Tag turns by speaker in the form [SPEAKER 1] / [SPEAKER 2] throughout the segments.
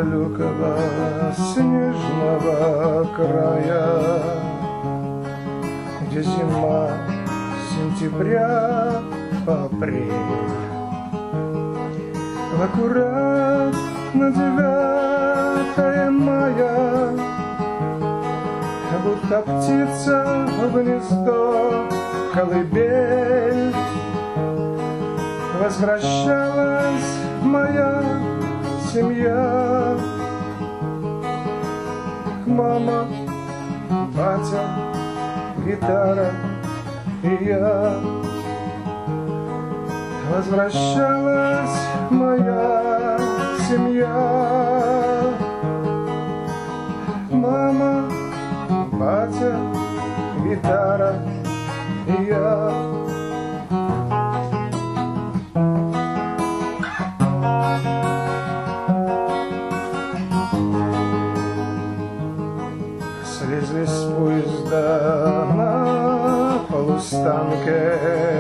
[SPEAKER 1] далекого снежного края, где зима с сентября по апрель. В аккурат на 9 мая, будто птица в гнездо колыбель, возвращалась моя семья. Мама, батя, гитара и я. Возвращалась моя семья. Мама, батя, гитара и я. Слезли с поезда на полустанке,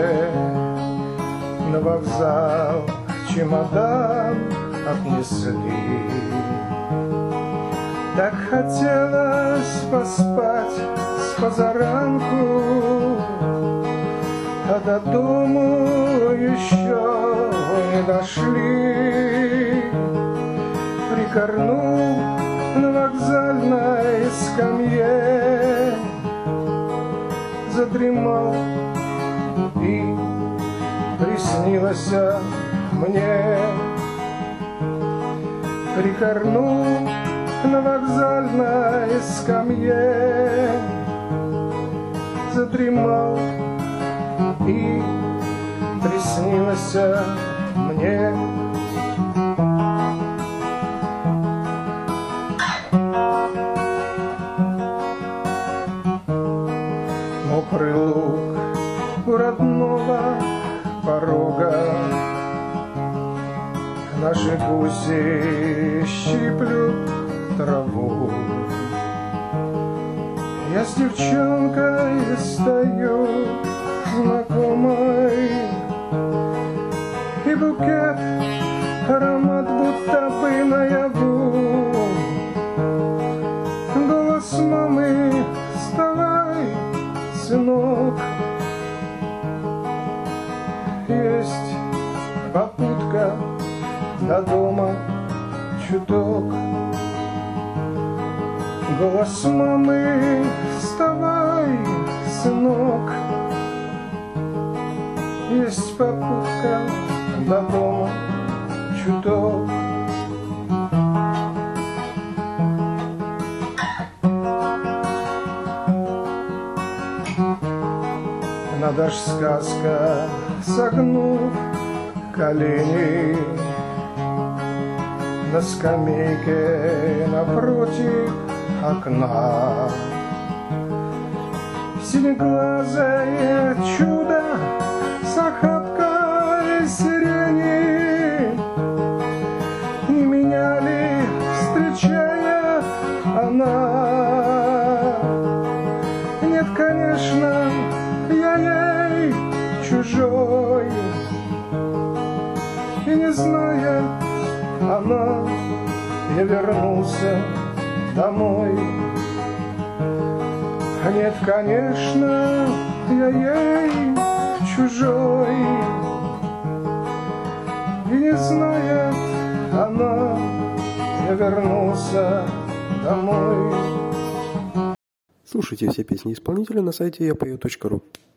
[SPEAKER 1] на вокзал чемодан отнесли. Так хотелось поспать с позаранку, а до дому еще не дошли. Прикорнул на вокзальной скамье, задремал, и приснилось мне. Прикорнул на вокзальной скамье, задремал, и приснилось мне. Мокрый луг у родного порога, наши гуси щиплют траву. Я с девчонкой стою знакомой, и букет, аромат будто бы наяву. Голос мамы: вставай, сынок. Есть попутка до дома чуток. Голос мамы: вставай, сынок. Есть попутка до дома чуток. Надо ж сказка, согнув колени, на скамейке напротив окна. Синеглазое чудо с охапкой сирени, не меня ли встречает она? Нет, конечно, я ей чужой, и не знает она, я вернулся домой. Нет, конечно, я ей чужой, и не знает она, я вернулся домой.
[SPEAKER 2] Слушайте все песни исполнителя на сайте yapою.ru.